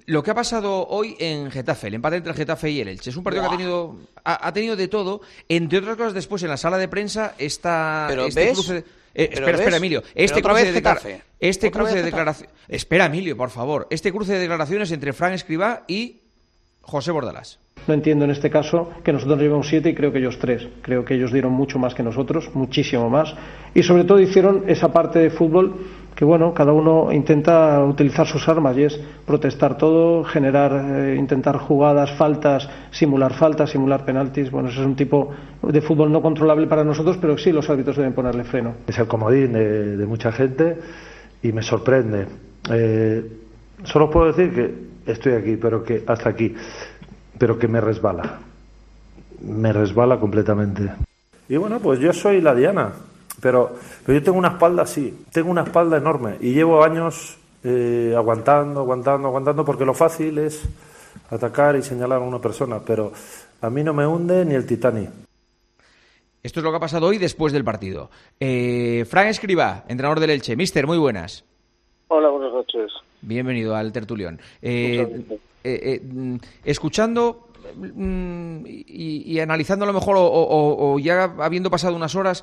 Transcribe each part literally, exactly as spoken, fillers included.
lo que ha pasado hoy en Getafe, el empate entre el Getafe y el Elche. Es un partido Buah. que ha tenido ha, ha tenido de todo. Entre otras cosas, después en la sala de prensa está ¿Pero este ves? cruce de... Eh, ¿Pero espera, ves? espera, Emilio. Este otra cruce vez de declara... Getafe. Este ¿Otra cruce vez de declaraciones... Espera, Emilio, por favor. Este cruce de declaraciones entre Fran Escribá y José Bordalás. No entiendo en este caso que nosotros llevamos siete y creo que ellos tres. Creo que ellos dieron mucho más que nosotros, muchísimo más. Y sobre todo hicieron esa parte de fútbol que, bueno, cada uno intenta utilizar sus armas y es protestar todo, generar, eh, intentar jugadas, faltas, simular faltas, simular penaltis. Bueno, eso es un tipo de fútbol no controlable para nosotros, pero sí los árbitros deben ponerle freno. Es el comodín de, de mucha gente y me sorprende. Eh, solo puedo decir que estoy aquí, pero que hasta aquí. pero que me resbala, me resbala completamente. Y bueno, pues yo soy la diana, pero, pero yo tengo una espalda así, tengo una espalda enorme y llevo años eh, aguantando, aguantando, aguantando, porque lo fácil es atacar y señalar a una persona, pero a mí no me hunde ni el Titanic. Esto es lo que ha pasado hoy después del partido. Eh, Fran Escribá, entrenador del Elche. Mister, muy buenas. Hola, buenas noches. Bienvenido al tertulión. Eh, eh, eh, escuchando mm, y, y analizando a lo mejor o, o, o ya habiendo pasado unas horas,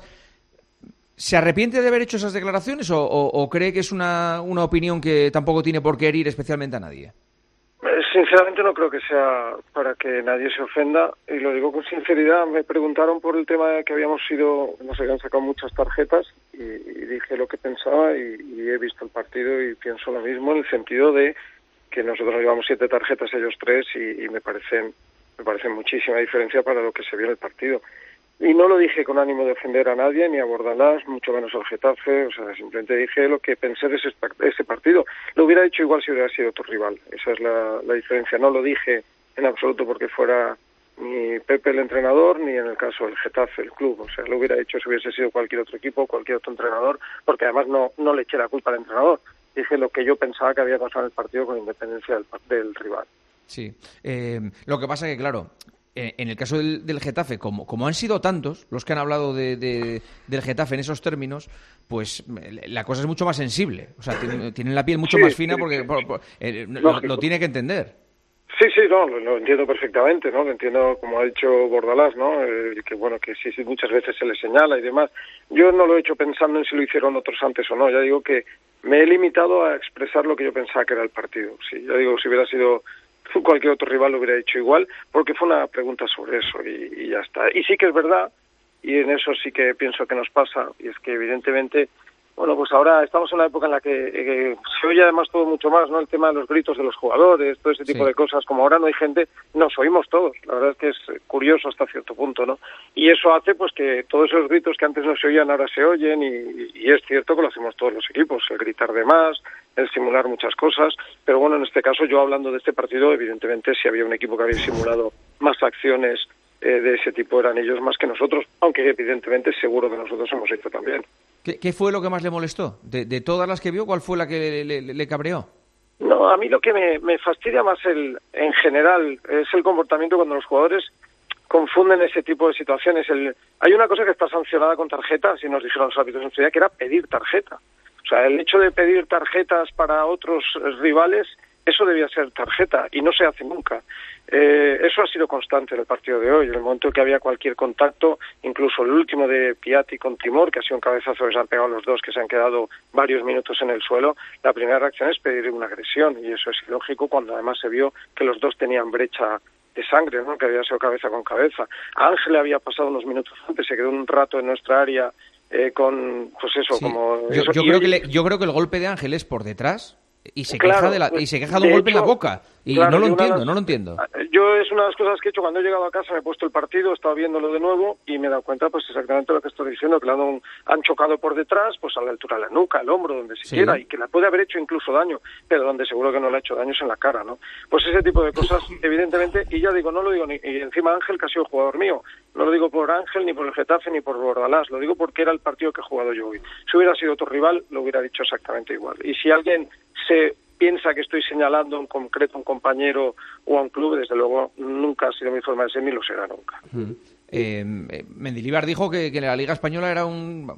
¿se arrepiente de haber hecho esas declaraciones o, o, o cree que es una, una opinión que tampoco tiene por qué herir especialmente a nadie? Sinceramente no creo que sea para que nadie se ofenda, y lo digo con sinceridad. Me preguntaron por el tema de que habíamos sido, no sé, han sacado muchas tarjetas y, y dije lo que pensaba y, y he visto el partido y pienso lo mismo, en el sentido de que nosotros nos llevamos siete tarjetas, ellos tres, y, y me parecen me parece muchísima diferencia para lo que se vio en el partido. Y no lo dije con ánimo de ofender a nadie, ni a Bordalás, mucho menos al Getafe, o sea, simplemente dije lo que pensé de ese, ese partido. Lo hubiera hecho igual si hubiera sido otro rival, esa es la, la diferencia. No lo dije en absoluto porque fuera ni Pepe el entrenador, ni en el caso del Getafe, el club, o sea, lo hubiera hecho si hubiese sido cualquier otro equipo, cualquier otro entrenador, porque además no, no le eché la culpa al entrenador. Dije lo que yo pensaba que había pasado en el partido con independencia del, del rival. Sí, eh, lo que pasa que, claro, en el caso del, del Getafe, como, como han sido tantos los que han hablado de, de, del Getafe en esos términos, pues la cosa es mucho más sensible. O sea, tienen, tienen la piel mucho sí, más fina sí, porque sí. Por, por, eh, lo, lo tiene que entender. Sí, sí, no, lo, lo entiendo perfectamente, ¿no? Lo entiendo, como ha dicho Bordalás, ¿no? Eh, que bueno, que sí, sí, muchas veces se le señala y demás. Yo no lo he hecho pensando en si lo hicieron otros antes o no. Ya digo que me he limitado a expresar lo que yo pensaba que era el partido. Sí, ya digo, si hubiera sido cualquier otro rival lo hubiera hecho igual, porque fue una pregunta sobre eso y, y ya está. Y sí que es verdad, y en eso sí que pienso que nos pasa, y es que evidentemente, bueno, pues ahora estamos en una época en la que eh, se oye además todo mucho más, ¿no? El tema de los gritos de los jugadores, todo ese tipo sí. de cosas. Como ahora no hay gente, nos oímos todos. La verdad es que es curioso hasta cierto punto, ¿no? Y eso hace pues que todos esos gritos que antes no se oían ahora se oyen, y, y es cierto que lo hacemos todos los equipos, el gritar de más, el simular muchas cosas, pero bueno, en este caso yo hablando de este partido, evidentemente si había un equipo que había simulado más acciones eh, de ese tipo eran ellos más que nosotros, aunque evidentemente seguro que nosotros hemos hecho también. ¿Qué, qué fue lo que más le molestó? De, de todas las que vio, ¿cuál fue la que le, le, le cabreó? No, a mí lo que me, me fastidia más el, en general es el comportamiento cuando los jugadores confunden ese tipo de situaciones. El, hay una cosa que está sancionada con tarjeta, si nos dijeron los árbitros en su día, que era pedir tarjeta. O sea, el hecho de pedir tarjetas para otros rivales, eso debía ser tarjeta y no se hace nunca. Eh, eso ha sido constante en el partido de hoy. En el momento que había cualquier contacto, incluso el último de Piatti con Timor, que ha sido un cabezazo que se han pegado los dos, que se han quedado varios minutos en el suelo, la primera reacción es pedir una agresión, y eso es ilógico cuando además se vio que los dos tenían brecha de sangre, ¿no? Que había sido cabeza con cabeza. A Ángel le había pasado unos minutos antes, se quedó un rato en nuestra área Eh, con pues eso sí. como yo, eso. yo Y creo hoy... que le, yo creo que el golpe de Ángel es por detrás y se claro, queja de la, y se queja de un de golpe hecho, en la boca y claro, no lo entiendo, las, no lo entiendo. Yo es una de las cosas que he hecho cuando he llegado a casa, me he puesto el partido, he estado viéndolo de nuevo y me he dado cuenta pues exactamente lo que estoy diciendo, que le han, han chocado por detrás, pues a la altura de la nuca, el hombro, donde se sí. quiera, y que le puede haber hecho incluso daño, pero donde seguro que no le ha hecho daño es en la cara, ¿no? Pues ese tipo de cosas, evidentemente, y ya digo, no lo digo ni, y encima Ángel, que ha sido jugador mío, no lo digo por Ángel, ni por el Getafe, ni por Bordalás, lo digo porque era el partido que he jugado yo hoy. Si hubiera sido otro rival, lo hubiera dicho exactamente igual. Y si alguien se piensa que estoy señalando en concreto a un compañero o a un club, desde luego nunca ha sido mi forma de ser ni lo será nunca. Mm. Eh, Mendilibar dijo que, que la Liga Española era un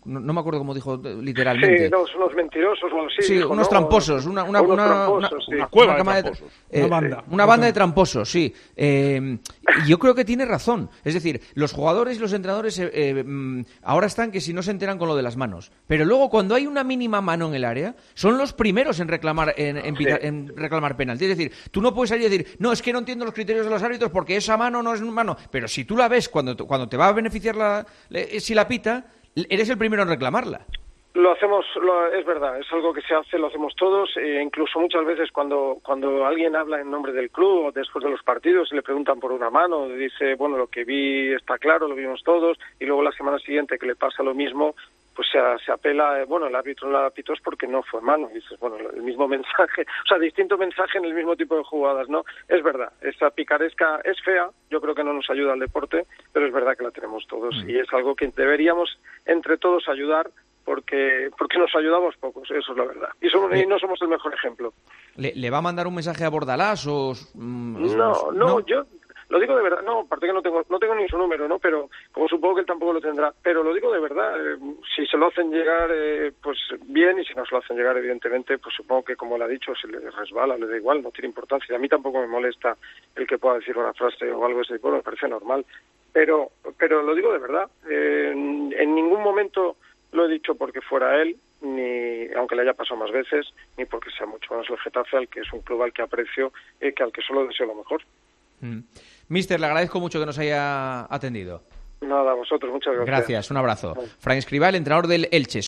no, no me acuerdo cómo dijo literalmente. Sí, no, son unos mentirosos o algo así. Sí, dijo, unos ¿no? tramposos, una, una, unos una, tramposos, una, sí. una cueva una de cama tramposos. eh, Una banda. Una banda de tramposos, sí. Eh, y yo creo que tiene razón. Es decir, los jugadores y los entrenadores eh, eh, mm, ahora están que si no se enteran con lo de las manos. Pero luego, cuando hay una mínima mano en el área, son los primeros en reclamar en, en, Sí. en reclamar penalti. Es decir, tú no puedes salir y decir, no, es que no entiendo los criterios de los árbitros porque esa mano no es mano. Pero si tú la ves cuando, cuando te va a beneficiar la, si la pita, eres el primero en reclamarla. Lo hacemos, lo, es verdad, es algo que se hace, lo hacemos todos, e incluso muchas veces cuando cuando alguien habla en nombre del club o después de los partidos y le preguntan por una mano, dice, bueno, lo que vi está claro, lo vimos todos, y luego la semana siguiente que le pasa lo mismo, pues se, se apela, bueno, el árbitro no la pitó es porque no fue mano, y dices, bueno, el mismo mensaje, o sea, distinto mensaje en el mismo tipo de jugadas, ¿no? Es verdad, esa picaresca es fea, yo creo que no nos ayuda al deporte, pero es verdad que la tenemos todos, mm. y es algo que deberíamos entre todos ayudar, porque porque nos ayudamos pocos, eso es la verdad. Y, somos, y no somos el mejor ejemplo. ¿Le, le va a mandar un mensaje a Bordalás o...? Mm, no, no, no, yo lo digo de verdad, no, aparte que no tengo no tengo ni su número, ¿no? Pero como supongo que él tampoco lo tendrá, pero lo digo de verdad, eh, si se lo hacen llegar, eh, pues bien, y si no se lo hacen llegar, evidentemente, pues supongo que como le ha dicho, se le resbala, le da igual, no tiene importancia. A mí tampoco me molesta el que pueda decir una frase o algo de ese tipo, me parece normal. Pero, pero lo digo de verdad, eh, en, en ningún momento lo he dicho porque fuera él, ni aunque le haya pasado más veces, ni porque sea mucho menos el Getafe, al que es un club al que aprecio y que al que solo deseo lo mejor. Mm. Mister, le agradezco mucho que nos haya atendido. Nada, a vosotros, muchas gracias. Gracias, un abrazo. Fran Escribá, el entrenador del Elche.